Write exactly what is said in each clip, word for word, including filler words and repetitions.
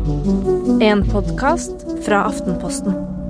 En podcast fra Aftenposten.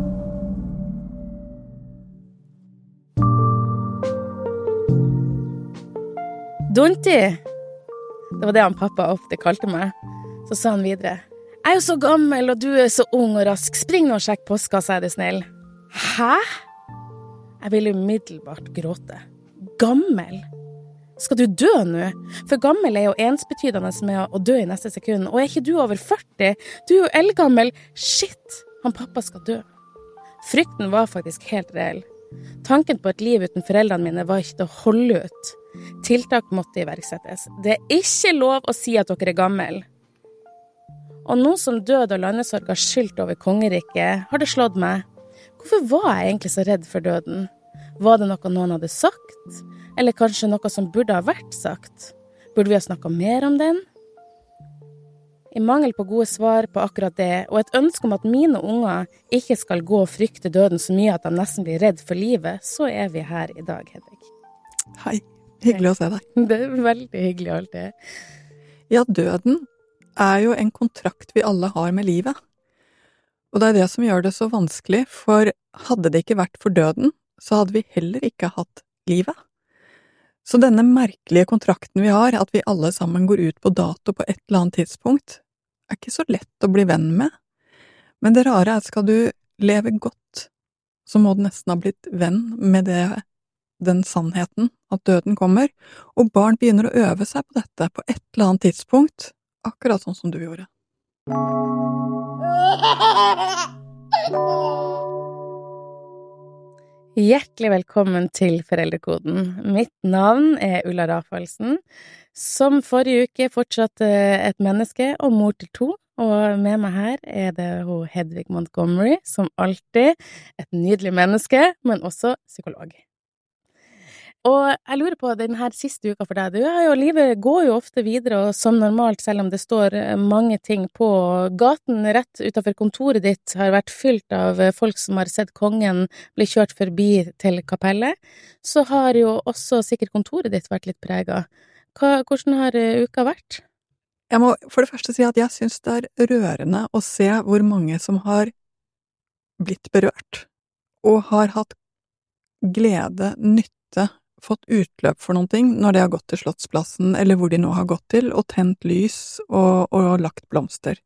Dunti, det var det han pappa ofte kalte meg. Så sa han videre: Jeg er jo så gammel, og du er så ung og rask. Spring nå og sjekk postkassa, er du snill. Hæ? Jeg ville umiddelbart gråte. Gammel? Skal du dø nå? For gammel er jo ensbetydende med å dø i neste sekund. Og er ikke du over førti? Du er jo eldgammel. Shit, han pappa skal dø. Frykten var faktisk helt reell. Tanken på et liv uten foreldrene mine var ikke til å holde ut. Tiltak måtte iverksettes. Det er ikke lov å si at dere er gammel. Og nå som død og landesorg har skylt over kongeriket, har det slått meg. Hvorfor var jeg egentlig så redd for døden? Var det noe noen hadde sagt? Eller kanskje noe som burde ha vært sagt? Burde vi ha snakket mer om den? I mangel på gode svar på akkurat det, og et ønske om at mine unger ikke skal gå og frykte døden så mye at de nesten blir redd for livet, så er vi her i dag, Hedvig. Hei, hyggelig å se deg. Det er veldig hyggelig alltid. Ja, døden er jo en kontrakt vi alle har med livet. Og det er det som gjør det så vanskelig, for hadde det ikke vært for døden, så hadde vi heller ikke hatt livet. Så denne merkelige kontrakten vi har, at vi alle sammen går ut på dato på et eller annet tidspunkt, er ikke så lett å bli venn med. Men det rare er at skal du leve godt, så må du nesten ha blitt venn med det, den sannheten at døden kommer, og barn begynner å øve seg på dette på et eller annet tidspunkt, akkurat sånn som du gjorde. Hjertelig velkommen til Foreldrekoden. Mitt navn er Ulla Rafaelsen, som forrige uke fortsatt et menneske og mor til to, og med meg her er det hun Hedvig Montgomery, som alltid et nydelig menneske, men også psykolog. Og jeg lurer på den her siste uka for deg, du er jo, livet går jo ofte videre, og som normalt, selv om det står mange ting på gaten rett utenfor kontoret ditt, har vært fylt av folk som har sett kongen bli kjørt forbi til kapellet, så har jo også sikkert kontoret ditt vært litt preget. Hva, hvordan har uka vært? Jeg må for det første si at jeg synes det er rørende å se hvor mange som har blitt berørt, og har hatt glede, nytte, fått utløp for noen ting når de har gått til Slottsplassen, eller hvor de nå har gått til, og tent lys og, og lagt blomster.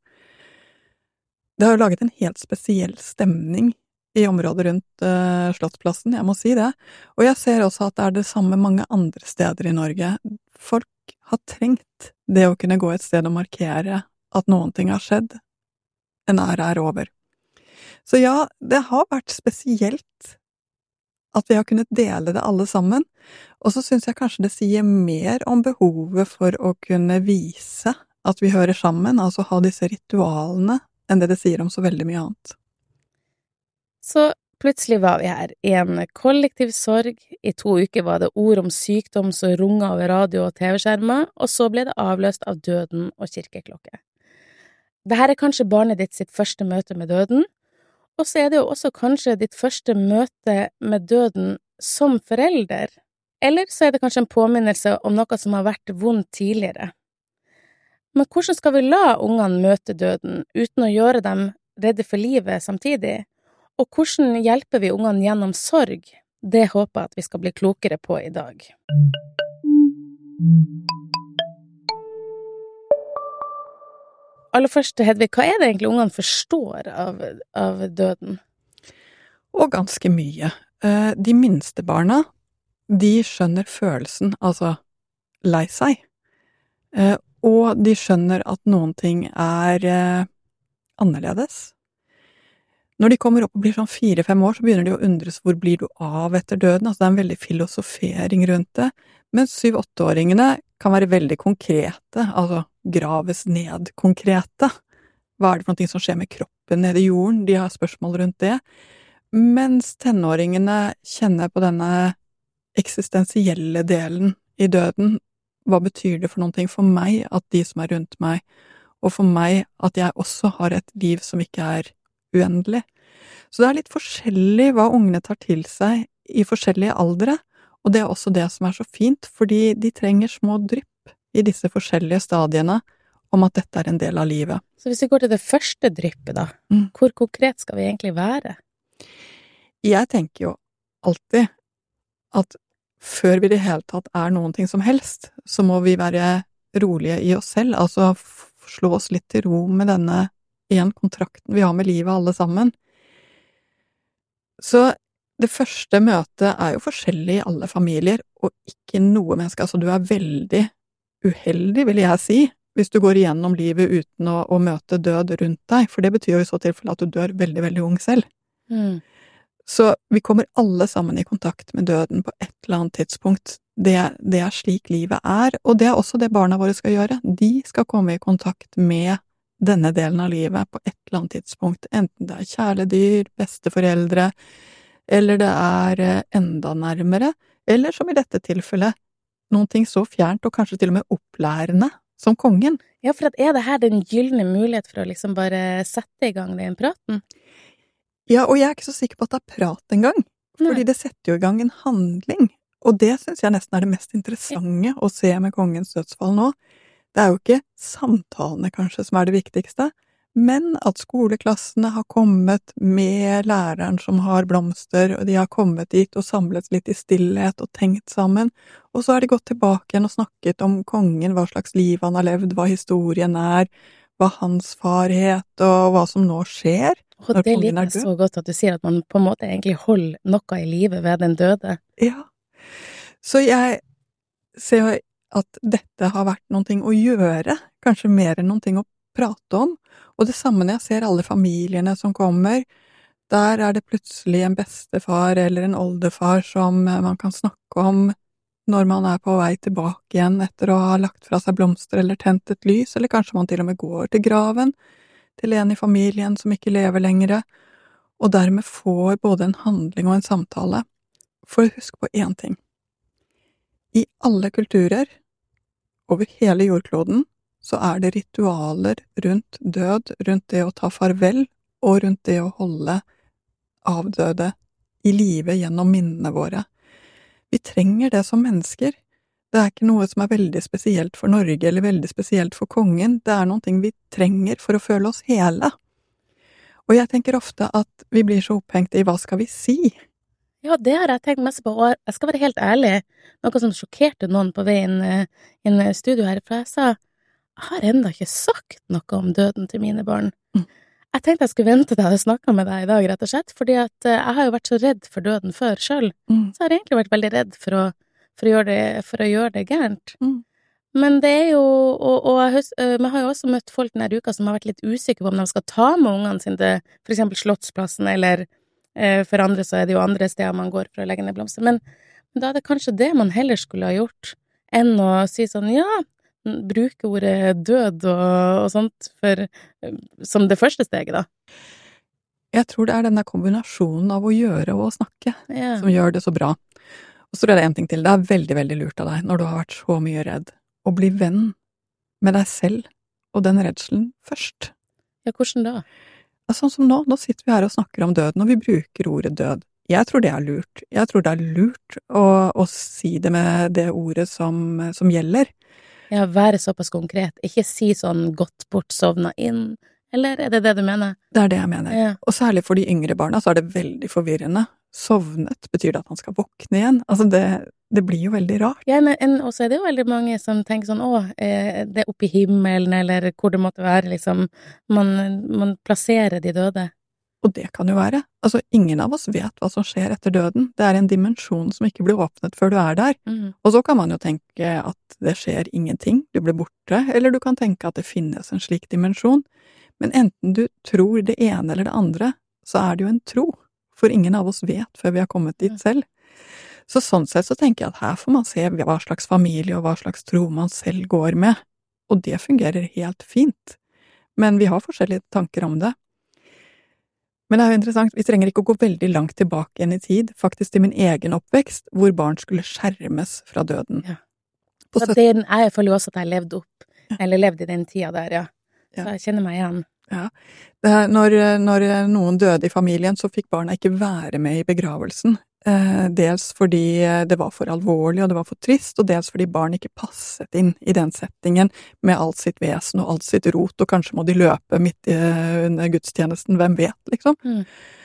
Det har jo laget en helt spesiell stemning i området rundt uh, Slottsplassen, jeg må si det. Og jeg ser også at det er det samme mange andre steder i Norge. Folk har trengt det å kunne gå et sted og markere at noen ting har skjedd. En ære er over. Så ja, det har vært spesielt at vi har kunnet dele det alle sammen, og så synes jeg kanskje det sier mer om behovet for å kunne vise at vi hører sammen, altså ha disse ritualene, enn det det sier om så veldig mye annet. Så plutselig var vi her i en kollektiv sorg, i to uker var det ord om sykdom som runget over radio og tv-skjermer, og så ble det avløst av døden og kirkeklokke. Dette er kanskje barnet ditt sitt første møte med døden, og så er det jo også kanskje ditt første møte med døden som forelder. Eller så er det kanskje en påminnelse om noe som har vært vondt tidligere. Men hvordan skal vi la ungene møte døden uten å gjøre dem redde for livet samtidig? Og hvordan hjelper vi ungene gjennom sorg? Det håper jeg at vi skal bli klokere på i dag. Aller først, Hedvig, hva er det egentlig ungene forstår av, av døden? Og ganske mye. De minste barna, de skjønner følelsen, altså lei seg. Og de skjønner at noen ting er annerledes. Når de kommer opp og blir sånn fire-fem år, så begynner de å undres hvor blir du av etter døden. Altså det er en veldig filosofering rundt det. Men syv-åtteåringene kan være veldig konkrete, altså graves ned konkrete. Hva er det for noe som skjer med kroppen nede i jorden? De har spørsmål rundt det. Mens tenåringene kjenner på denne eksistensielle delen i døden. Hva betyr det for noen ting for meg at de som er rundt meg, og for meg at jeg også har et liv som ikke er uendelig. Så det er litt forskjellig hva ungene tar til seg i forskjellige aldre, og det er også det som er så fint, fordi de trenger små drypp i disse forskjellige stadiene om at dette er en del av livet. Så hvis vi går til det første dryppet da, mm. hvor konkret skal vi egentlig være? Jeg tenker jo alltid at før vi i det hele tatt er noen ting som helst, så må vi være rolige i oss selv, altså slå oss litt til ro med denne en kontrakten vi har med livet alle sammen. Så det første møtet er jo forskjellig i alle familier, og ikke noe menneske. Altså, du er veldig uheldig, vil jeg si, hvis du går igjennom livet uten å, å møte død rundt deg, for det betyr jo i så tilfelle at du dør veldig, veldig ung selv. Mm. Så vi kommer alle sammen i kontakt med døden på et eller annet tidspunkt. Det, det er slik livet er, og det er også det barna våre skal gjøre. De skal komme i kontakt med denne delen av livet på et eller annet tidspunkt, enten det er kjæledyr, besteforeldre, eller det er enda nærmere, eller som i dette tilfellet, noen ting så fjernt og kanskje til og med opplærende som kongen. Ja, for at er det her den gyllene mulighet for å liksom bare sette i gang den praten? Ja, og jeg er ikke så sikker på at det er prat engang, fordi det setter jo i gang en handling, og det synes jeg nesten er det mest interessante å se med kongens dødsfall nå. Det er jo ikke samtalene kanskje som er det viktigste, men at skoleklassene har kommet med læreren som har blomster, og de har kommet dit og samlet litt i stillhet og tenkt sammen, og så har de gått tilbake igjen og snakket om kongen, hva slags liv han har levd, hva historien er, hva hans far het, og hva som nå skjer når kongen er død. Og det liker jeg så godt at du sier at man på en måte egentlig holder noe i livet ved den døde. Ja, så jeg ser at dette har vært noen ting å gjøre, kanskje mer enn noen ting å prate om, og det samme når jeg ser alle familiene som kommer, der er det plutselig en bestefar eller en oldefar som man kan snakke om når man er på vei tilbake igjen etter å ha lagt fra seg blomster eller tent et lys, eller kanskje man til og med går til graven til en i familien som ikke lever lengre, og dermed får både en handling og en samtale. For husk på én ting. I alle kulturer, over hele jordkloden, så er det ritualer rundt død, rundt det å ta farvel, og rundt det å holde avdøde i live gjennom minnene våre. Vi trenger det som mennesker. Det er ikke noe som er veldig spesielt for Norge, eller veldig spesielt for kongen. Det er noen ting vi trenger for å føle oss hele. Og jeg tenker ofte at vi blir så opphengt i hva skal vi si? Ja, det har jeg tenkt mest på, og jeg skal være helt ærlig, noe som sjokkerte noen på veien inn i studio her, for jeg sa, jeg har enda ikke sagt noe om døden til mine barn. Mm. Jeg tenkte jeg skulle vente til jeg hadde snakket med deg i dag, rett og slett, fordi at jeg har jo vært så redd for døden før selv, mm. så jeg har egentlig vært veldig redd for å, for å, gjøre, det, for å gjøre det gærent. Mm. Men det er jo, og, og jeg, vi har jo også møtt folk denne uka som har vært litt usikre på om de skal ta med ungene sine til for eksempel Slottsplassen, eller eh, for andre så er det jo andre steder man går for å legge ned blomster. Men, men da er det kanskje det man heller skulle ha gjort, enn å si sånn, ja, bruke ordet død og, og sånt for, som det første steget da. Jeg tror det er denne kombinasjonen av å gjøre og å snakke ja. Som gjør det så bra. Og så er det en ting til, det er veldig, veldig lurt av deg når du har vært så mye redd, å bli venn med deg selv og den redselen først. Ja, hvordan da? Sånn som nå, nå sitter vi her og snakker om døden, og vi bruker ordet død. Jeg tror det er lurt. Jeg tror det er lurt å, å si det med det ordet som, som gjelder. Ja, være såpass konkret. Ikke si sånn gått bort, sovna inn. Eller er det det du mener? Det er det jeg mener. Ja. Og særlig for de yngre barna så er det veldig forvirrende. Sovnet, betyr det at han skal våkne igjen? Altså det, det blir jo veldig rart. Ja, og så er det jo veldig mange som tenker sånn, å, det er oppe i himmelen, eller hvor det måtte være, liksom. Man, man plasserer de døde. Og det kan jo være. Altså, ingen av oss vet hva som skjer etter døden. Det er en dimensjon som ikke blir åpnet før du er der. Mm. Og så kan man jo tenke at det skjer ingenting, du blir borte, eller du kan tenke at det finnes en slik dimensjon. Men enten du tror det ene eller det andre, så er det jo en tro. For ingen av oss vet før vi har kommet dit selv. Så sånn sett så tenker jeg at her får man se hva slags familie og hva slags tro man selv går med. Og det fungerer helt fint. Men vi har forskjellige tanker om det. Men det er jo interessant, vi trenger ikke å gå veldig langt tilbake igjen i tid, faktisk til min egen oppvekst, hvor barn skulle skjermes fra døden. Ja. Så det, jeg føler jo også at jeg levde opp, ja. Eller levde i den tida der, ja. Så ja. Jeg kjenner meg igjen. Ja. Det er, når, når noen døde i familien, så fikk barna ikke være med i begravelsen. Eh, dels fordi det var for alvorlig og det var for trist, og dels fordi barn ikke passet inn i den settingen med alt sitt vesen og alt sitt rot, og kanskje må de løpe midt i, under gudstjenesten, hvem vet, liksom. Mm.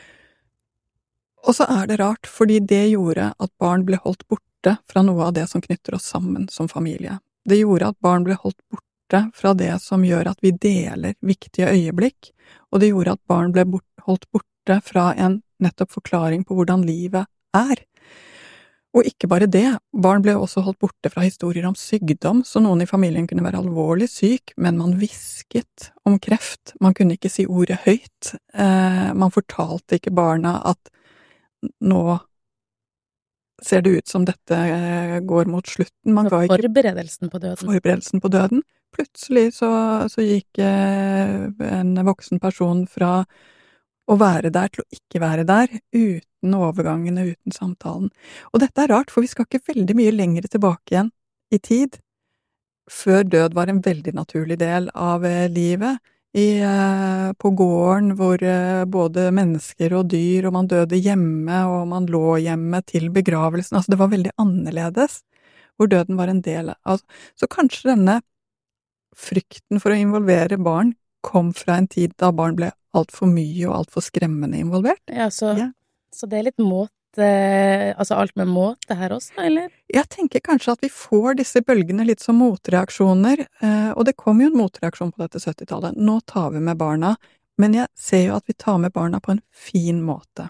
Og så er det rart, fordi det gjorde at barn ble holdt borte fra noe av det som knytter oss sammen som familie. Det gjorde at barn ble holdt borte fra det som gjør at vi deler viktige øyeblikk, og det gjorde at barn ble bort, holdt borte fra en nettopp forklaring på hvordan livet er. Og ikke bare det, barn ble også holdt borte fra historier om sykdom, så noen i familien kunne være alvorlig syk, men man hvisket om kreft, man kunne ikke si ordet høyt, eh, man fortalte ikke barna at nå ser det ut som dette eh, går mot slutten. Man ga ikke Forberedelsen på døden. Forberedelsen på døden. Plutselig så, så gikk eh, en voksen person fra å være der til å ikke være der, uten overgangene, uten samtalen. Og dette er rart, for vi skal ikke veldig mye lenger tilbake igjen i tid, før død var en veldig naturlig del av eh, livet. I, eh, på gården hvor eh, både mennesker og dyr, og man døde hjemme, og man lå hjemme til begravelsen. Altså det var veldig annerledes, hvor døden var en del av. Så kanskje denne frykten for å involvere barn kom fra en tid da barn ble alt for mye og alt for skremmende involvert. Ja, så, Ja. så det er litt måte, altså alt med måte her også, eller? Jeg tenker kanskje at vi får disse bølgene litt som motreaksjoner, eh, og det kom jo en motreaksjon på dette syttitallet. Nå tar vi med barna, men jeg ser jo at vi tar med barna på en fin måte.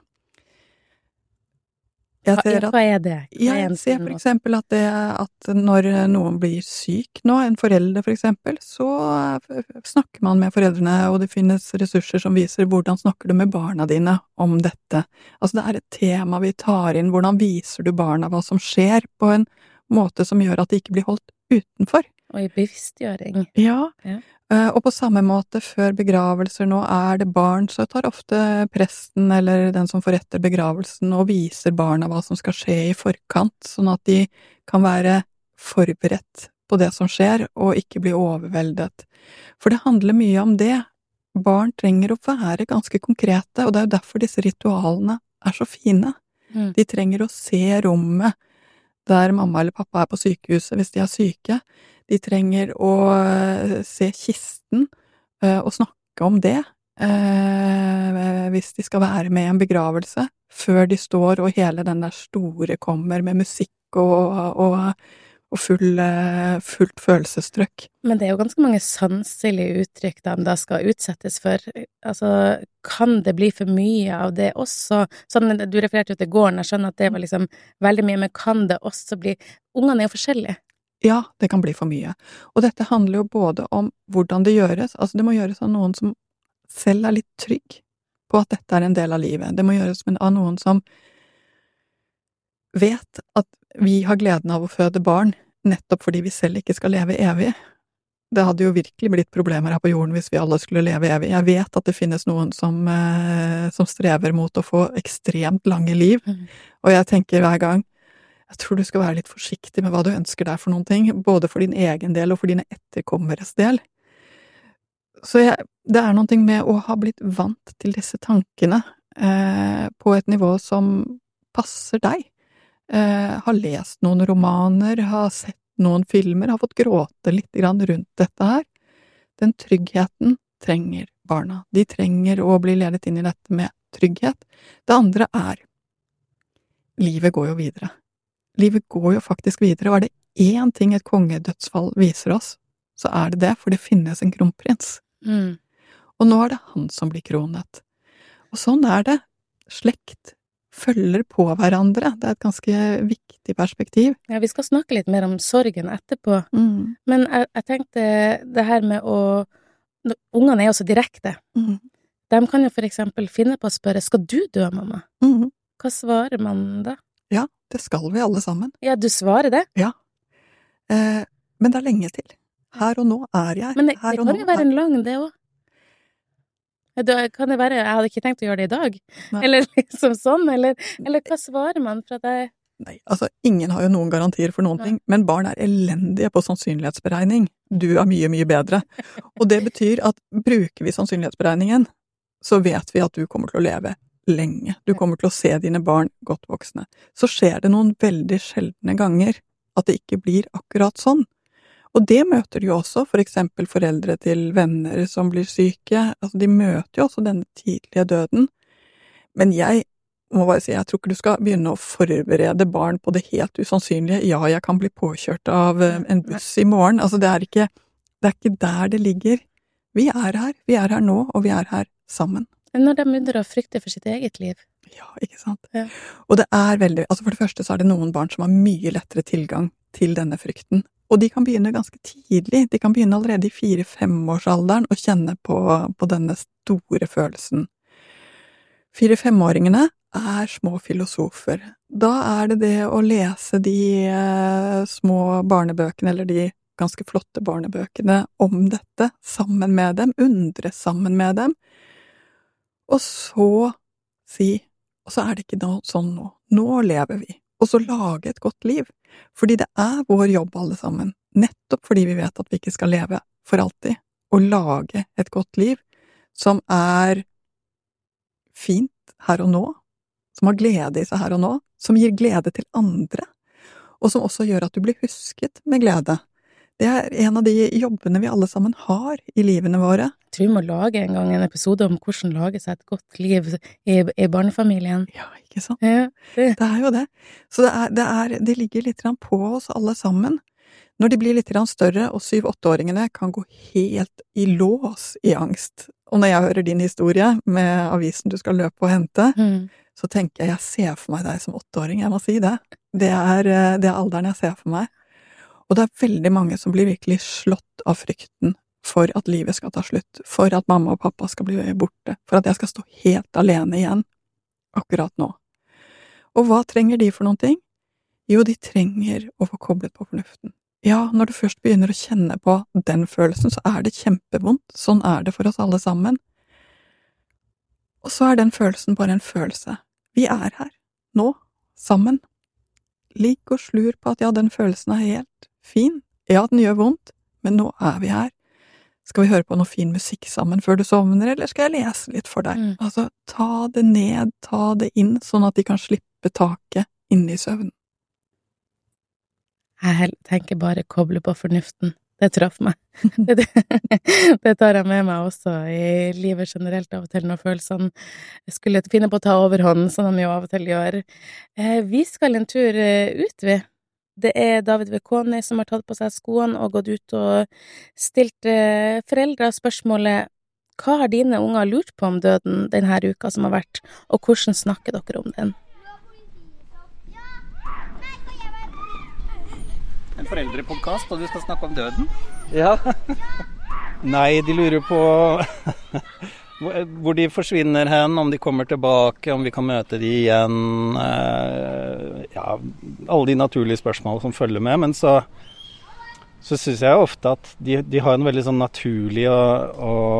Jeg Hva, ser at, hva er det? Hva er jeg en ser fin for måte? eksempel at, det, at når noen blir syk nå, en forelder for eksempel, så eh, snakker man med foreldrene, og det finnes ressurser som viser hvordan snakker du med barna dine om dette. Altså det er et tema vi tar inn, hvordan viser du barna hva som skjer på en måte som gjør at de ikke blir holdt utenfor. Og i bevisstgjøring. Ja, Ja. eh, og på samme måte før begravelser nå er det barn, så tar ofte presten eller den som forretter begravelsen og viser barna hva som skal skje i forkant, sånn at de kan være forberedt på det som skjer, og ikke bli overveldet. For det handler mye om det. Barn trenger å være ganske konkrete, og det er jo derfor disse ritualene er så fine. Mm. De trenger å se rommet der mamma eller pappa er på sykehuset hvis de er syke. De trenger å eh, se kisten eh, og snakke om det eh, hvis de skal være med i en begravelse, før de står og hele den der store kommer med musikk og, og, og full, eh, fullt følelsestrykk. Men det er jo ganske mange sanselige uttrykk de da skal utsettes for. Altså, kan det bli for mye av det også? Sånn, du refererte jo til gården, jeg skjønner at det var liksom veldig mye, men kan det også bli... Ungene er jo forskjellige. Ja, det kan bli for mye. Og dette handler jo både om hvordan det gjøres, altså det må gjøres av noen som selv er litt trygg på at dette er en del av livet. Det må gjøres av noen som vet at vi har gleden av å føde barn, nettopp fordi vi selv ikke skal leve evig. Det hadde jo virkelig blitt problemer her på jorden hvis vi alle skulle leve evig. Jeg vet at det finnes noen som, eh, som strever mot å få ekstremt lange liv, Mm. og jeg tenker hver gang, jeg tror du skal være litt forsiktig med hva du ønsker deg for noen ting, både for din egen del og for dine etterkommeres del. Så jeg, det er noen ting med å ha blitt vant til disse tankene eh, på et nivå som passer deg. Eh, har lest noen romaner, har sett noen filmer, har fått gråte litt grann rundt dette her. Den tryggheten trenger barna. De trenger å bli ledet inn i dette med trygghet. Det andre er, livet går jo videre. Livet går jo faktisk videre, og er det én ting et kongedødsfall viser oss, så er det det, for det finnes en kronprins. Mm. Og nå er det han som blir kronet. Og sånn er det. Slekt følger på hverandre. Det er et ganske viktig perspektiv. Ja, vi skal snakke litt mer om sorgen etterpå, Mm. men jeg, jeg tenkte det her med å... Ungene er jo så direkte. Mm. De kan jo for eksempel finne på å spørre, skal du dø, mamma? Mm. Hva svarer man da? Ja, det skal vi alle sammen. Ja, du svarer det. Ja. Eh, men det er lenge til. Her og nå er jeg. Men det, Her det og kan nå jo være er- en lang, det også. Da kan det være, jeg hadde ikke tenkt å gjøre det i dag. Nei. Eller liksom sånn, eller, eller hva svarer man for at jeg... Nei, altså, ingen har jo noen garantier for noen Nei. ting, men barn er elendige på sannsynlighetsberegning. Du er mye, mye bedre. Og det betyr at bruker vi sannsynlighetsberegningen, så vet vi at du kommer til å leve lenge. Du kommer til å se dine barn godt voksne. Så skjer det noen veldig sjeldne ganger at det ikke blir akkurat sånn. Og det møter de jo også, for eksempel foreldre til venner som blir syke. Altså, de møter jo også denne tidlige døden. Men jeg må bare si, jeg tror ikke du skal begynne å forberede barn på det helt usannsynlige. Ja, jeg kan bli påkjørt av en buss i morgen. Altså, det er ikke, det er ikke der det ligger. Vi er her, vi er her nå, og vi er her sammen. Når de begynner å frykte for sitt eget liv. Ja, ikke sant? Ja. Og det er veldig, altså for det første så er det noen barn som har mye lettere tilgang til denne frykten. Og de kan begynne ganske tidlig. De kan begynne allerede i fire-femårsalderen å kjenne på, på denne store følelsen. Fire-femåringene er små filosofer. Da er det det å lese de eh, små barnebøkene, eller de ganske flotte barnebøkene om dette, sammen med dem, undre sammen med dem, og så si, og så er det ikke noe sånn nå, nå lever vi, og så lage et godt liv, fordi det er vår jobb alle sammen, nettopp fordi vi vet at vi ikke skal leve for alltid, og lage et godt liv som er fint her og nå, som har glede i seg her og nå, som gir glede til andre, og som også gjør at du blir husket med glede. Det er en av de jobbene vi alle sammen har i livene våre. Jeg tror vi må lage en gang en episode om hvordan lage seg et godt liv i, i barnefamilien. Ja, ikke sant? Ja, det. det er jo det. Så det, er, det, er, det ligger litt på oss alle sammen. Når de blir litt større, og syv-åtteåringene kan gå helt i lås i angst. Og når jeg hører din historie med avisen du skal løpe og hente, mm. så tenker jeg, jeg ser for meg deg som åtteåring, jeg må si det. Det er, det er alderen jeg ser for meg. Og det er veldig mange som blir virkelig slått av frykten for at livet skal ta slutt, for at mamma og pappa skal bli borte, for at jeg skal stå helt alene igjen, akkurat nå. Og hva trenger de for noen ting? Jo, de trenger å få koblet på fornuften. Ja, når du først begynner å kjenne på den følelsen, så er det kjempevondt. Sånn er det for oss alle sammen. Og så er den følelsen bare en følelse. Vi er her, nå, sammen. Ligg og slur på at ja, den følelsen er helt fin. Ja, den gjør vondt, men nå er vi her. Skal vi høre på noe fin musikk sammen før du sovner, eller skal jeg lese litt for deg? Mm. Altså, ta det ned, ta det inn, sånn at de kan slippe taket inn i søvnen. Jeg tenker bare koble på fornuften. Det traff meg. Det, det tar jeg med meg også i livet generelt av og til når følelsene skulle finne på å ta overhånd, som de jo av og til gjør. Vi skal en tur ut, vi. Det er David Vekoni som har tatt på seg skoene og gått ut og stilt foreldre spørsmålet: hva har dine unger lurt på om døden denne uka som har vært, og hvordan snakker dere om den? En foreldrepodcast, og du skal snakke om døden? Ja. Nei, de lurer på hvor de forsvinner hen, om de kommer tilbake, om vi kan møte de igjen. Ja, alle de naturlige spørsmål som følger med, men så, så synes jeg ofte at de, de har en veldig sånn naturlig og,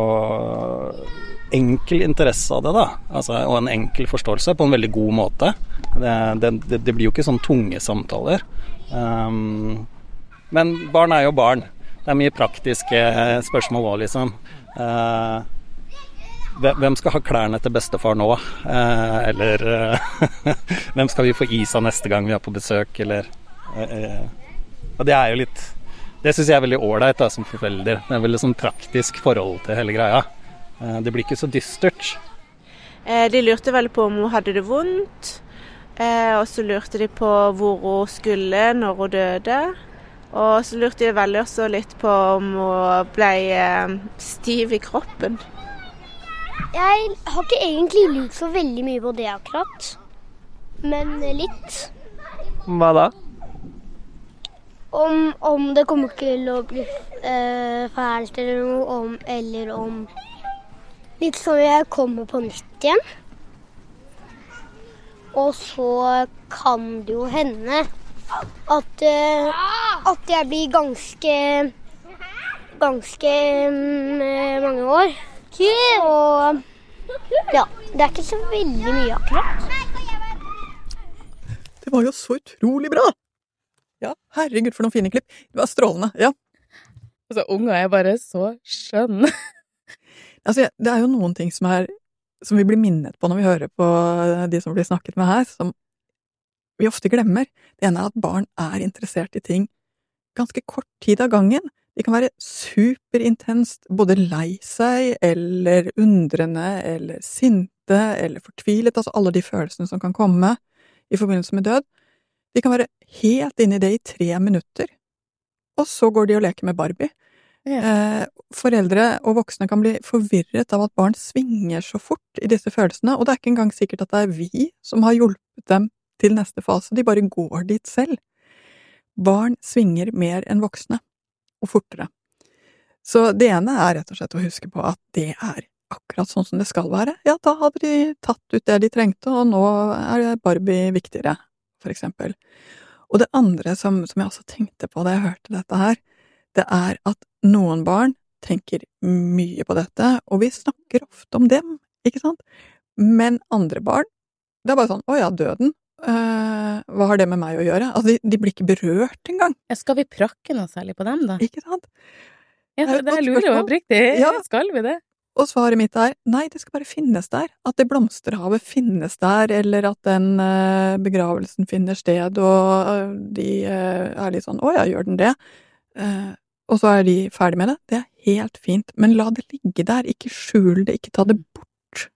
og enkel interesse av det, da. Altså, og en enkel forståelse på en veldig god måte. Det, det, det blir jo ikke sånn tunge samtaler. Um, men barn er jo barn. Det er mye praktiske spørsmål også, liksom. Uh, hvem skal ha klærne til bestefar nå? Uh, eller uh, hvem skal vi få is av neste gang vi er på besøk? Eller, uh, uh, og det er jo litt, det synes jeg er veldig ålreit da, som forelder. Det er veldig sånn praktisk forhold til hele greia. Uh, det blir ikke så dystert. Eh, de lurte vel på om hun hadde det vondt. Eh, og så lurte de på hvor hun skulle når hun døde. Og så lurte de veldig også litt på om hun ble eh, stiv i kroppen. Jeg har ikke egentlig lurt så veldig mye på det akkurat, men litt. Hva da? Om, om det kommer til å bli eh, fælt eller noe, om, eller om litt sånn jeg kommer på nytt igjen. Og så kan det jo hende at, uh, at jeg blir ganske, ganske um, mange år. Og ja, det er ikke så veldig mye akkurat. Det var jo så utrolig bra! Ja, herregud for noen fine klipp. Det var strålende, ja. Altså, unger er bare så skjønn. Altså, det er jo noen ting som er som vi blir minnet på når vi hører på de som blir snakket med her, som vi ofte glemmer. Det ene er at barn er interessert i ting ganske kort tid av gangen. De kan være superintenst, både lei seg, eller undrende, eller sinte, eller fortvilet, altså alle de følelsene som kan komme i forbindelse med død. De kan være helt inne i det i tre minutter, og så går de og leker med Barbie. Ja. Eh, foreldre og voksne kan bli forvirret av at barn svinger så fort i disse følelsene, og det er ikke engang sikkert at det er vi som har hjulpet dem til neste fase, de bare går dit selv. Barn svinger mer enn voksne, og fortere. Så det ene er rett og slett å huske på at det er akkurat sånn som det skal være. Ja, da hadde de tatt ut det de trengte, og nå er Barbie viktigere, for eksempel. Og det andre som, som jeg også tenkte på da jeg hørte dette her, det er at noen barn tenker mye på dette, og vi snakker ofte om dem, ikke sant? Men andre barn, det er bare sånn, å ja, døden, øh, hva har det med meg å gjøre? Altså, de, de blir ikke berørt engang. Skal vi prakke noe særlig på dem da? Ikke sant? Ja, det, det lurer jo oppriktig. Ja. Skal vi det? Og svaret mitt er, nei, det skal bare finnes der. At det blomsterhavet finnes der, eller at den øh, begravelsen finner sted, og de øh, er litt sånn, å ja, gjør den det? Uh, og så er de ferdig med det. Det er helt fint, men la det ligge der, ikke skjul det, ikke ta det bort.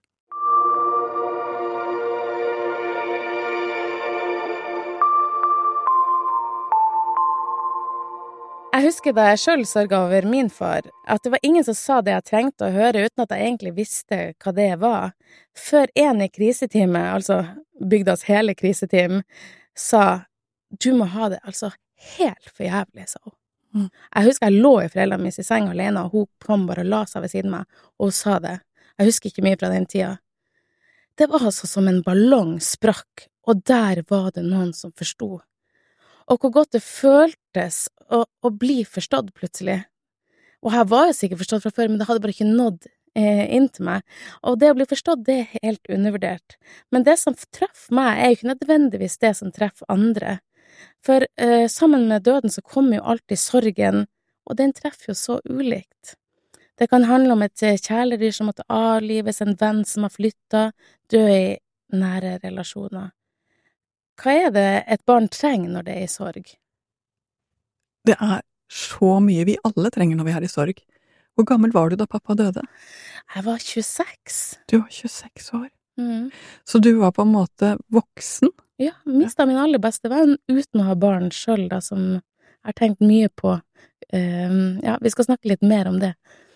Jeg husker da jeg selv sørget over min far, at det var ingen som sa det jeg trengte å høre uten at jeg egentlig visste hva det var. Før en i kriseteamet, altså bygdas hele kriseteam, sa, du må ha det altså helt for jævlig, sa hun. Mm. Jeg husker jeg lå i foreldrene mine i seng alene, og hun kom bare og la seg ved siden meg, og hun sa det. Jeg husker ikke mye fra den tida. Det var altså som en ballong sprakk, og der var det noen som forstod. Og hvor godt det føltes å, å bli forstått plutselig. Og jeg var jo sikkert forstått fra før, men det hadde bare ikke nådd eh, inn til meg. Og det å bli forstått, det er helt undervurdert. Men det som treffer meg, er jo ikke nødvendigvis det som treffer andre. For eh, sammen med døden så kommer jo alltid sorgen, og den treffer jo så ulikt. Det kan handle om et kjæledyr som måtte avlives, en venn som har flyttet, dø i nære relasjoner. Hva er det et barn trenger når det er i sorg? Det er så mye vi alle trenger når vi er i sorg. Hvor gammel var du da pappa døde? Jeg var tjueseks. Du var tjueseks år. Mm. Så du var på en måte voksen? Ja, mistet min aller beste venn uten å ha barn selv, da, som jeg har tenkt mye på. Um, ja, vi skal snakke litt mer om det.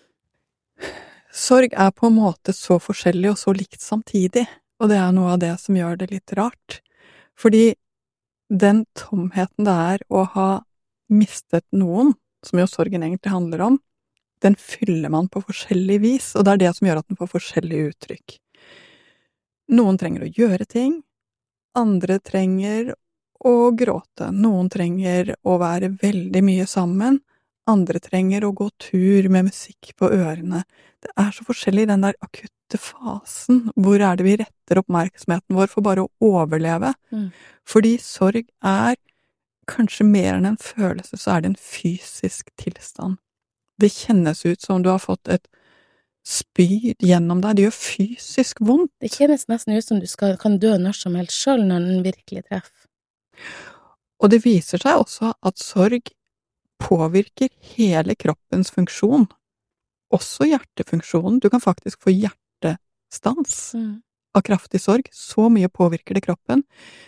Sorg er på en måte så forskjellig og så likt samtidig, og det er noe av det som gjør det litt rart. Fordi den tomheten det er å ha mistet noen, som jo sorgen egentlig handler om, den fyller man på forskjellig vis, og det er det som gjør at den får forskjellig uttrykk. Noen trenger å gjøre ting, andre trenger å gråte, noen trenger å være veldig mye sammen, andre trenger å gå tur med musikk på ørene. Det er så forskjellig i den der akutte fasen, hvor er det vi retter oppmerksomheten vår for bare å overleve. Mm. Fordi sorg er kanskje mer enn en følelse, så er det en fysisk tilstand. Det kjennes ut som du har fått et spyd gjennom deg, det gjør fysisk vondt. Det kjennes nesten ut som du skal, kan dø når som helst selv når den virkelig treffer. Og det viser seg også at sorg påvirker hele kroppens funksjon, også hjertefunksjonen. Du kan faktisk få hjertestans mm. av kraftig sorg, så mye påvirker det kroppen.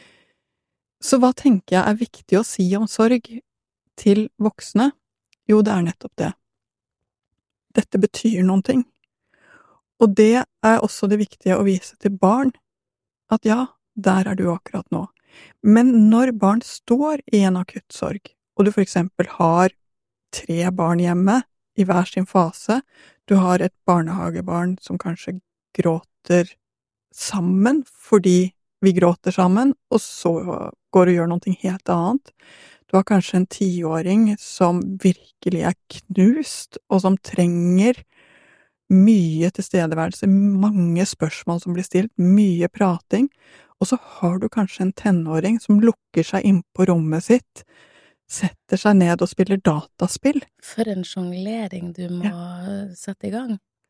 Så hva tenker jeg er viktig å si om sorg til voksne? Jo, det er nettopp det. Dette betyr noen ting. Og det er også det viktige å vise til barn, at ja, der er du akkurat nå. Men når barn står i en akutt sorg, og du for eksempel har tre barn hjemme i hver sin fase, du har et barnehagebarn som kanskje gråter sammen fordi vi gråter sammen, og så går og gjør noe helt annet. Du har kanskje en tiåring som virkelig er knust, og som trenger mye tilstedeværelse, mange spørsmål som blir stilt, mye prating, og så har du kanskje en tenåring som lukker seg inn på rommet sitt, setter seg ned og spiller dataspill. For en jonglering du må ja. sette i gang.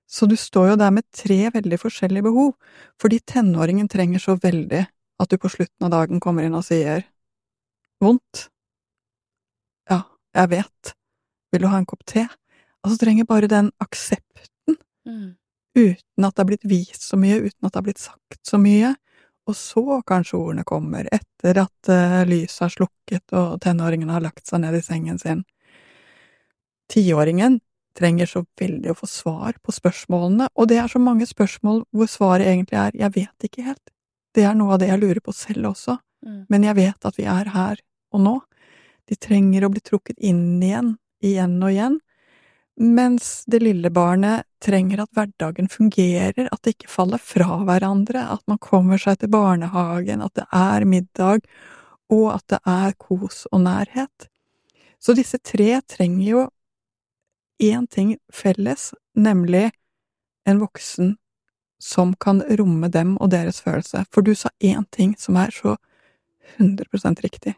Så du står jo der med tre veldig forskjellige behov, fordi tenåringen trenger så veldig at du på slutten av dagen kommer inn og sier vondt. Ja, jeg vet. Vil du ha en kopp te? Altså trenger bare den aksepten, Mm. uten at det har blitt vist så mye, uten at det har blitt sagt så mye. Og så kanskje ordene kommer, etter at uh, lyset har slukket og tenåringen har lagt seg ned i sengen sin. Tiåringen trenger så veldig å få svar på spørsmålene, og det er så mange spørsmål hvor svaret egentlig er «jeg vet ikke helt». Det er noe av det jeg lurer på selv også, Mm. men jeg vet at vi er her og nå. De trenger å bli trukket inn igjen, igjen og igjen, mens det lille barnet trenger at hverdagen fungerer, at det ikke faller fra hverandre, at man kommer seg til barnehagen, at det er middag, og at det er kos og nærhet. Så disse tre trenger jo en ting felles, nemlig en voksen som kan romme dem og deres følelse. For du sa en ting som er så hundre prosent riktig.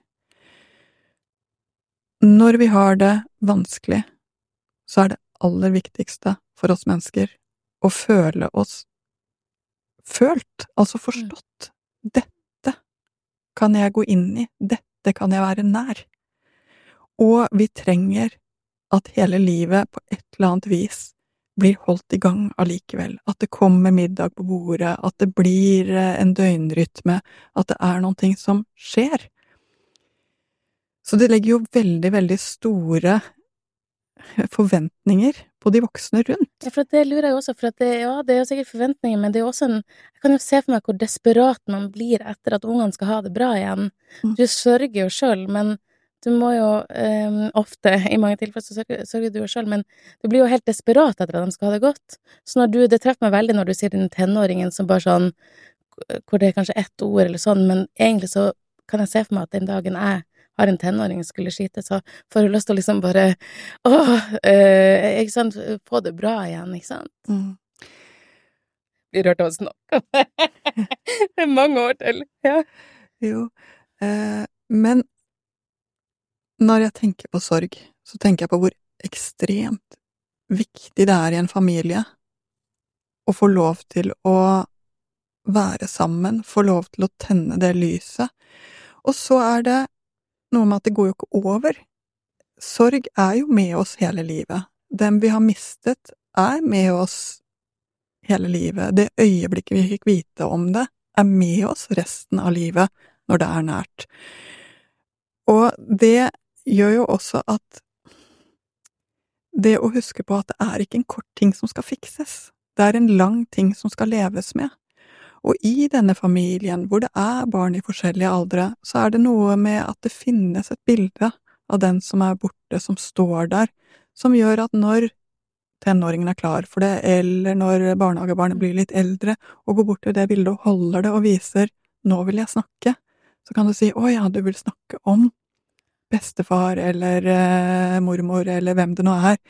Når vi har det vanskelig, så er det aller viktigste for oss mennesker å føle oss følt, altså forstått. Dette kan jeg gå inn i, dette kan jeg være nær. Og vi trenger at hele livet på et eller annet vis blir holdt i gang allikevel. At det kommer middag på bordet, at det blir en døgnrytme, at det er noen ting som skjer. Så det legger jo veldig, veldig store forventninger på de voksne rundt. Ja, for det lurer jeg også, for at det, ja, det er jo sikkert forventninger, men det er jo også en, jeg kan jo se for meg hvor desperat man blir etter at ungene skal ha det bra igjen. Mm. Du sørger jo selv, men du må jo um, ofte, i mange tilfeller så sørger, sørger du jo selv, men du blir jo helt desperat etter at de skal ha det godt. Så når du, det treffer meg veldig når du sier den tenåringen som bare sånn, hvor det er kanskje ett ord eller sånn, men egentlig så kan jeg se for meg at den dagen jeg har en tenåring som skulle skite, så får du lyst til å liksom bare, åh, øh, ikke sant, få det bra igjen, ikke sant? Mm. Vi rørte oss nok. Det er mange år til, ja. Jo, eh, men når jeg tenker på sorg, så tenker jeg på hvor ekstremt viktig det er i en familie å få lov til å være sammen, få lov til å tenne det lyset. Og så er det noe med at det går jo ikke over. Sorg er jo med oss hele livet. Dem vi har mistet er med oss hele livet. Det øyeblikket vi fikk vite om det, er med oss resten av livet når det er nært. Og det gjør jo også at det å huske på at det er ikke en kort ting som skal fikses. Det er en lang ting som skal leves med. Og i denne familien, hvor det er barn i forskjellige aldre, så er det noe med at det finnes et bilde av den som er borte, som står der, som gjør at når tenåringen er klar for det, eller når barnehagebarnet blir litt eldre, og går bort til det bildet og holder det og viser, nå vil jeg snakke, så kan du si, å ja, du vil snakke om bestefar, eller eh, mormor, eller hvem det nå er.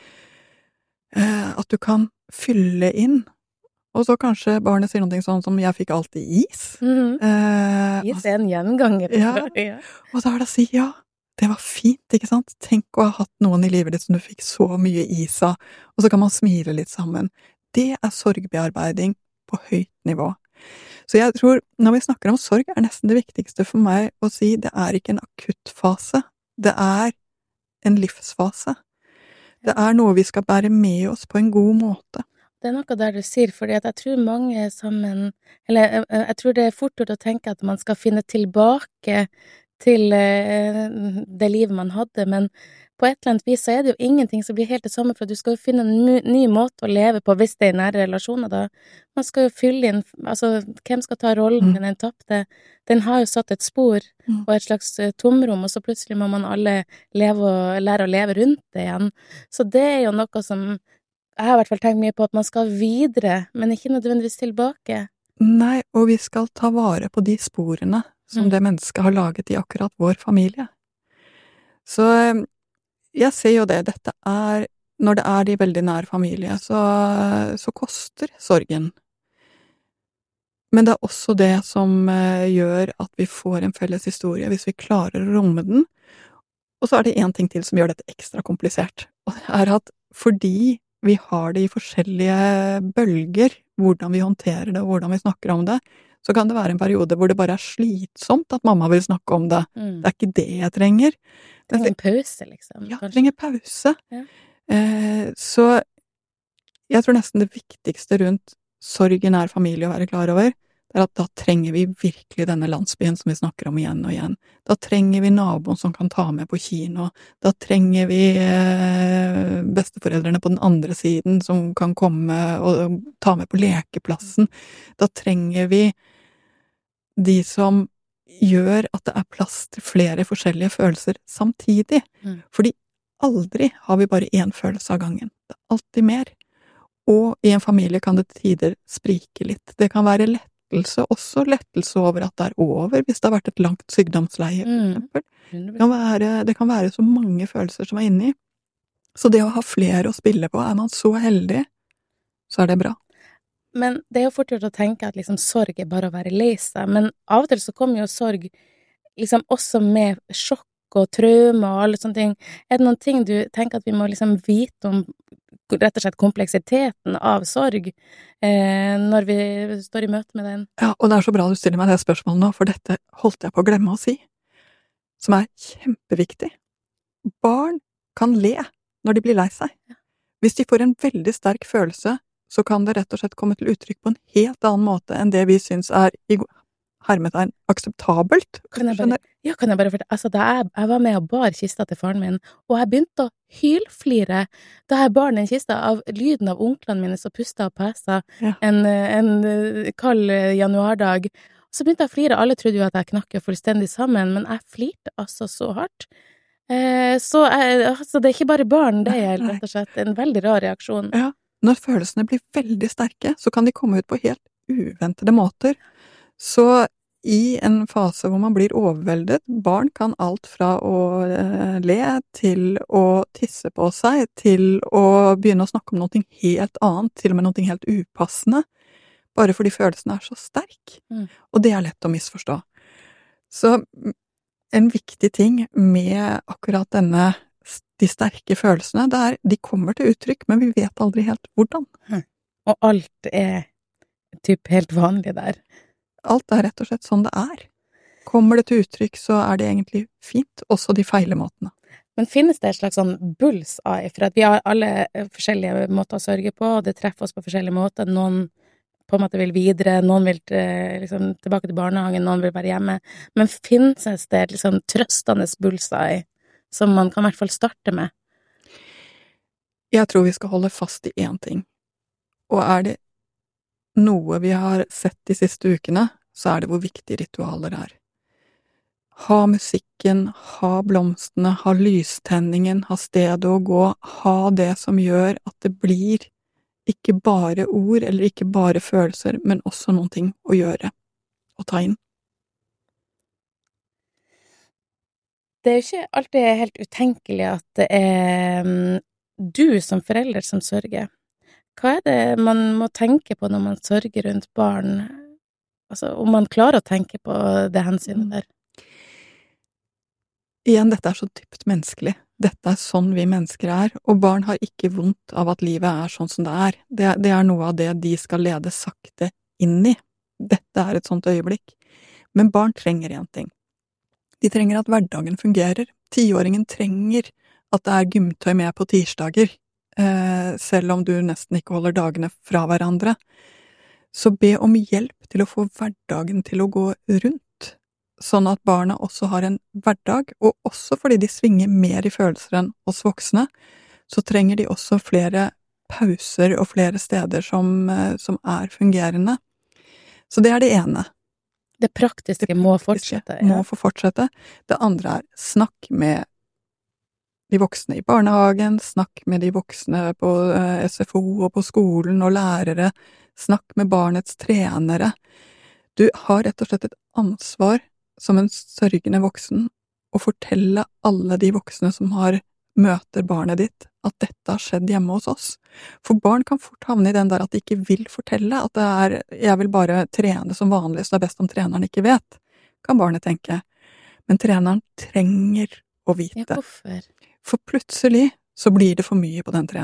Eh, at du kan fylle inn. Og så kanskje barnet sier noe sånn som «jeg fikk alltid is». Mm-hmm. Eh, Is er en gjenganger. Ja. Ja. Og da er det å si «ja, det var fint, ikke sant? Tenk å ha hatt noen i livet ditt som du fikk så mye is av», og så kan man smile litt sammen. Det er sorgbearbeiding på høyt nivå. Så jeg tror, når vi snakker om sorg, er nesten det viktigste for meg å si det er ikke en akuttfase, det er en livsfase. Det er noe vi skal bære med oss på en god måte. Det er noe der du sier, fordi at jeg tror mange sammen, eller jeg, jeg tror det er fort gjort å tenke at man skal finne tilbake til eh, det livet man hadde, men på et eller annet vis så er det jo ingenting som blir helt det samme, for du skal jo finne en ny måte å leve på hvis det er nære relasjoner da. Man skal jo fylle inn, altså hvem skal ta rollen med den tappte? Den har jo satt et spor Mm. og et slags eh, tomrom, og så plutselig må man alle leve og lære å leve rundt det igjen. Så det er jo noe som jeg har i hvert fall tenkt mye på, at man skal videre, men ikke nødvendigvis tilbake. Nei, og vi skal ta vare på de sporene som Mm. det mennesket har laget i akkurat vår familie. Så eh, jeg ser jo det, dette er, når det er de veldig nær familie, så, så koster sorgen. Men det er også det som eh, gjør at vi får en felles historie, hvis vi klarer å romme den. Og så er det en ting til som gjør dette ekstra komplisert, og det er at fordi vi har det i forskjellige bølger, hvordan vi håndterer det og hvordan vi snakker om det, så kan det være en periode hvor det bare er slitsomt at mamma vil snakke om det. Mm. Det er ikke det jeg trenger. Det er en pause, liksom. Ja, jeg kanskje. trenger pause. Ja. Eh, så jeg tror nesten det viktigste rundt sorg i nær familie å være klar over, det er at da trenger vi virkelig denne landsbyen som vi snakker om igjen og igjen. Da trenger vi naboen som kan ta med på kino. Da trenger vi eh, besteforeldrene på den andre siden som kan komme og ta med på lekeplassen. Da trenger vi de som gjør at det er plass til flere forskjellige følelser samtidig. Mm. Fordi aldri har vi bare én følelse av gangen. Det er alltid mer. Og i en familie kan det til tider sprike litt. Det kan være lettelse, også lettelse over at det er over, hvis det har vært et langt sykdomsleie, for Mm. eksempel. Det kan være, det kan være så mange følelser som er inni. Så det å ha flere å spille på, er man så heldig, så er det bra. Men det er jo fort gjort å tenke at liksom sorg er bare å være lei seg, men av og til så kommer jo sorg liksom også med sjokk og traume og alle sånne ting. Er det noen ting du tenker at vi må liksom vite om rett og slett kompleksiteten av sorg eh, når vi står i møte med den? Ja, og det er så bra du stiller meg det spørsmålet nå, for dette holdt jeg på å glemme å si, som er kjempeviktig. Barn kan le når de blir lei seg. Hvis de får en veldig sterk følelse, så kan det rett og slett komme til uttrykk på en helt annen måte enn det vi syns er i hermetegn akseptabelt. Kan jeg bare, ja, kan jeg bare fortelle, altså da jeg, jeg var med og bar kista til faren min, og jeg begynte å hylflire da jeg bar den kista av lyden av onklene mine som pustet og pesa Ja. en, en kald januardag. Så begynte jeg å flire, alle trodde jo at jeg knakk jo fullstendig sammen, men jeg flirte altså så hardt. Eh, så jeg, altså det er ikke bare barn, det er rett og slett en veldig rar reaksjon. Ja, når følelsene blir veldig sterke, så kan de komme ut på helt uventede måter. Så i en fase hvor man blir overveldet, barn kan alt fra å eh, le til å tisse på seg, til å begynne å snakke om noe helt annet, til og med noe helt upassende, bare fordi følelsen er så sterk. Mm. Og det er lett å misforstå. Så en viktig ting med akkurat denne, de sterke følelsene, det er, de kommer til uttrykk, men vi vet aldri helt hvordan. Og alt er typ helt vanlig der. Alt er rett og slett sånn det er. Kommer det til uttrykk, så er det egentlig fint, også de feile måtene. Men finnes det et slags sånn bullseye, for at vi har alle forskjellige måter å sørge på, og det treffer oss på forskjellige måter. Noen på en måte vil videre, noen vil liksom tilbake til barnehagen, noen vil være hjemme. Men finnes det et liksom trøstende bullseye, som man kan i hvert fall starte med? Jeg tror vi skal holde fast i én ting. Og er det noe vi har sett de siste ukene, så er det hvor viktige ritualer er. Ha musikken, ha blomstene, ha lystenningen, ha stedet å gå, ha det som gjør at det blir ikke bare ord, eller ikke bare følelser, men også noen ting å gjøre og ta inn. Det er jo ikke alltid helt utenkelig at det er um, du som forelder som sørger. Hva er det man må tenke på når man sørger rundt barn? Altså, om man klarer å tenke på det hensynet der? Igjen, dette er så dypt menneskelig. Dette er sånn vi mennesker er, og barn har ikke vondt av at livet er sånn som det er. Det, det er noe av det de skal lede sakte inn i. Dette er et sånt øyeblikk. Men barn trenger en ting. De trenger at hverdagen fungerer. Tiåringen trenger at det er gymtøy med på tirsdager, eh, selv om du nesten ikke holder dagene fra hverandre. Så be om hjelp til å få hverdagen til å gå rundt, sånn at barna også har en hverdag, og også fordi de svinger mer i følelser enn oss voksne, så trenger de også flere pauser og flere steder som, som er fungerende. Så det er det ene. Det praktiske må fortsette. Ja. Må få fortsette. Det andre er snakk med de voksne i barnehagen, snakk med de voksne på S F O og på skolen og lærere, snakk med barnets trenere. Du har rett og slett et ansvar som en sørgende voksen å fortelle alle de voksne som har møter barnet ditt, at dette har skjedd hjemme hos oss. For barn kan fort havne i den der at de ikke vil fortelle, at det er, jeg vil bare trene som vanlig, så det er best om treneren ikke vet, kan barnet tenke. Men treneren trenger å vite. Ja, hvorfor? For plutselig så blir det for mye på den treningen.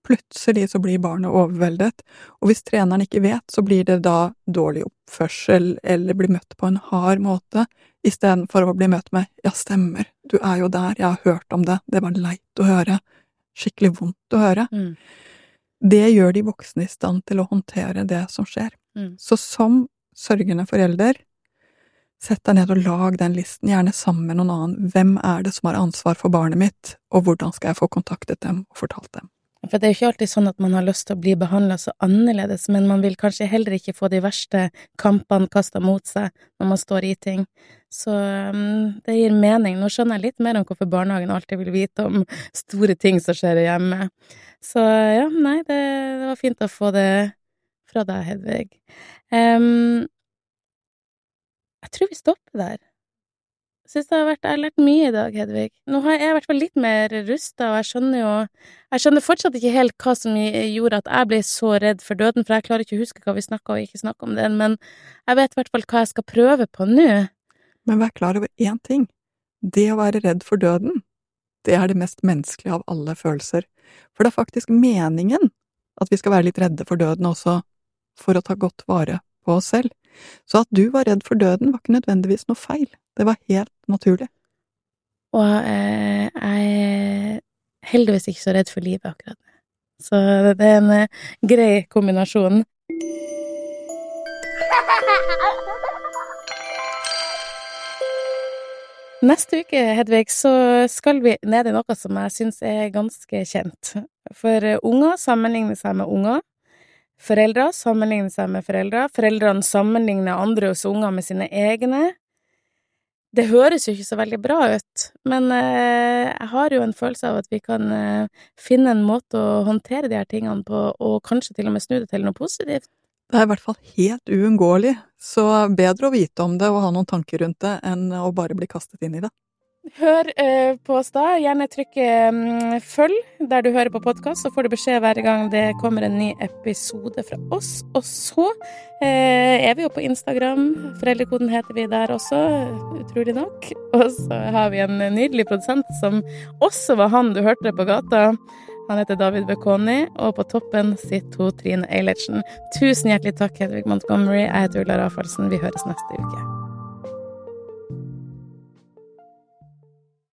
Plutselig så blir barnet overveldet, og hvis treneren ikke vet, så blir det da dårlig oppførsel, eller blir møtt på en hard måte, i stedet for å bli møtt med, ja, stemmer, du er jo der, jeg har hørt om det, det var leit å høre, skikkelig vondt å høre. Mm. Det gjør de voksne i stand til å håndtere det som skjer. Mm. Så som sørgende forelder, sett deg ned og lag den listen, gjerne sammen med noen annen. Hvem er det som har ansvar for barnet mitt, og hvordan skal jeg få kontaktet dem og fortalt dem? For det er jo ikke alltid sånn at man har lyst til å bli behandlet så annerledes, men man vil kanskje heller ikke få de verste kampene kastet mot seg når man står i ting. Så um, det gir mening. Nå skjønner jeg litt mer om hvorfor barnehagen alltid vil vite om store ting som skjer hjemme. Så ja, nei, det, det var fint å få det fra deg, Hedvig. Um, jeg tror vi stopper der. Jeg synes det har vært, jeg har lært mye i dag, Hedvig. Nå har jeg i hvert fall litt mer rustet, og jeg skjønner jo, jeg skjønner fortsatt ikke helt hva som gjorde at jeg ble så redd for døden, for jeg klarer ikke å huske hva vi snakket og ikke snakket om det, men jeg vet i hvert fall hva jeg skal prøve på nå. Men vær klar over én ting. Det å være redd for døden, det er det mest menneskelige av alle følelser. For det er faktisk meningen at vi skal være litt redde for døden også, for å ta godt vare på oss selv. Så at du var redd for døden var ikke nødvendigvis noe feil. Det var helt naturlig. Og eh, jeg er heldigvis ikke så redd for livet akkurat. Så det er en eh, grei kombinasjon. Neste uke, Hedvig, så skal vi ned i noe som jeg synes er ganske kjent. For unger sammenligner seg med unger. Foreldre sammenligner seg med foreldre. Foreldrene sammenligner andre hos unger med sine egne. Det høres jo ikke så veldig bra ut, men eh, jeg har jo en følelse av at vi kan eh, finne en måte å håndtere de her tingene på, og kanskje til og med snu det til noe positivt. Det er i hvert fall helt uunngåelig, så bedre å vite om det og ha noen tanker rundt det, enn å bare bli kastet inn i det. Hør eh, på oss da, gjerne trykk um, følg der du hører på podcast, så får du beskjed hver gang det kommer en ny episode fra oss. Og så eh, er vi jo på Instagram, Foreldrekoden heter vi der også, utrolig nok. Og så har vi en nydelig produsent som også var han du hørte på gata. Han heter David Bekoni, og på toppen sitter hun Trine Eilertsen. Tusen hjertelig takk, Hedvig Montgomery. Jeg heter Ulla Raffaldsen. Vi høres neste uke.